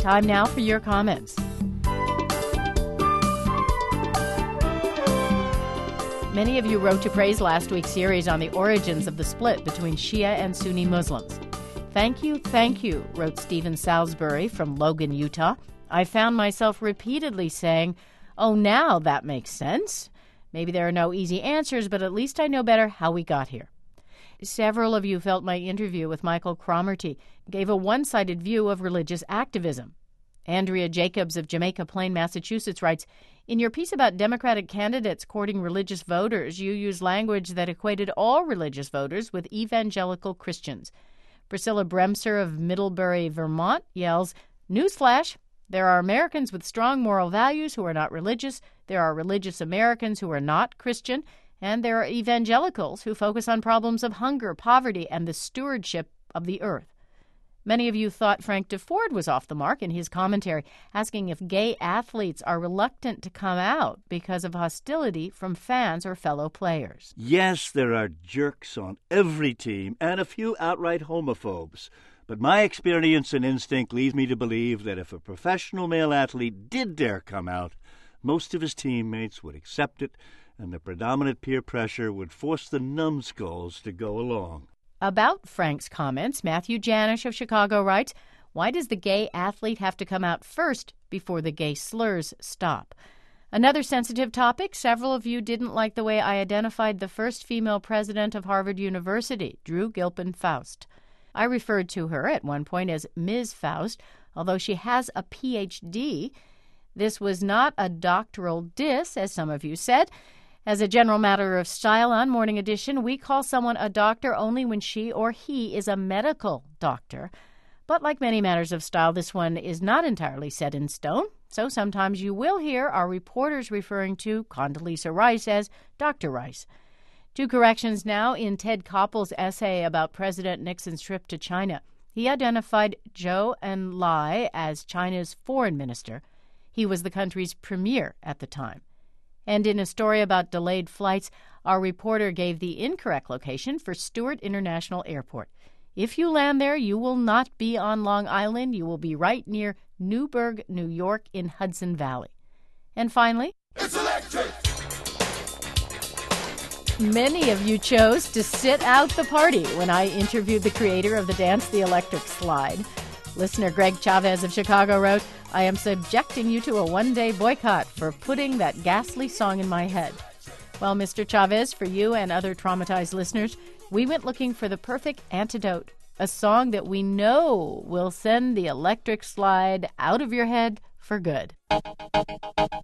Time now for your comments. Many of you wrote to praise last week's series on the origins of the split between Shia and Sunni Muslims. Thank you, wrote Stephen Salisbury from Logan, Utah. I found myself repeatedly saying, oh, now that makes sense. Maybe there are no easy answers, but at least I know better how we got here. Several of you felt my interview with Michael Cromartie gave a one-sided view of religious activism. Andrea Jacobs of Jamaica Plain, Massachusetts writes, in your piece about Democratic candidates courting religious voters, you use language that equated all religious voters with evangelical Christians. Priscilla Bremser of Middlebury, Vermont yells, newsflash, there are Americans with strong moral values who are not religious, there are religious Americans who are not Christian, and there are evangelicals who focus on problems of hunger, poverty, and the stewardship of the earth. Many of you thought Frank DeFord was off the mark in his commentary, asking if gay athletes are reluctant to come out because of hostility from fans or fellow players. Yes, there are jerks on every team and a few outright homophobes. But my experience and instinct leads me to believe that if a professional male athlete did dare come out, most of his teammates would accept it, and the predominant peer pressure would force the numbskulls to go along. About Frank's comments, Matthew Janish of Chicago writes, why does the gay athlete have to come out first before the gay slurs stop? Another sensitive topic, several of you didn't like the way I identified the first female president of Harvard University, Drew Gilpin Faust. I referred to her at one point as Ms. Faust, although she has a Ph.D. This was not a doctoral diss, as some of you said. As a general matter of style on Morning Edition, we call someone a doctor only when she or he is a medical doctor. But like many matters of style, this one is not entirely set in stone. So sometimes you will hear our reporters referring to Condoleezza Rice as Dr. Rice. Two corrections now in Ted Koppel's essay about President Nixon's trip to China. He identified Zhou Enlai as China's foreign minister. He was the country's premier at the time. And in a story about delayed flights, our reporter gave the incorrect location for Stewart International Airport. If you land there, you will not be on Long Island. You will be right near Newburgh, New York in Hudson Valley. And finally, it's electric! Many of you chose to sit out the party when I interviewed the creator of the Dance the Electric Slide. Listener Greg Chavez of Chicago wrote, I am subjecting you to a one-day boycott for putting that ghastly song in my head. Well, Mr. Chavez, for you and other traumatized listeners, we went looking for the perfect antidote, a song that we know will send the electric slide out of your head for good.